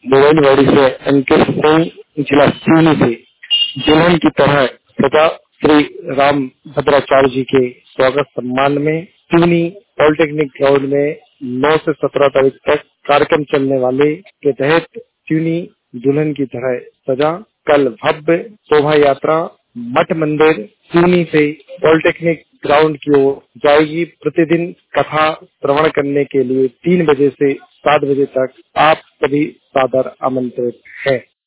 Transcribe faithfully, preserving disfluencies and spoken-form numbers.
गोविंदवाड़ी से अंकित सिंह, जिला सिवनी से दुल्हन की तरह सजा श्री राम भद्राचार्य जी के स्वागत सम्मान में सिवनी पॉलिटेक्निक ग्राउंड में नौ से सत्रह तारीख तक कार्यक्रम चलने वाले के तहत सिवनी दुल्हन की तरह सजा कल भव्य शोभा यात्रा मठ मंदिर सिवनी से पॉलिटेक्निक ग्राउंड की ओर जाएगी। प्रतिदिन कथा श्रवण करने के लिए तीन बजे से सात बजे तक आप सभी सादर आमंत्रित है।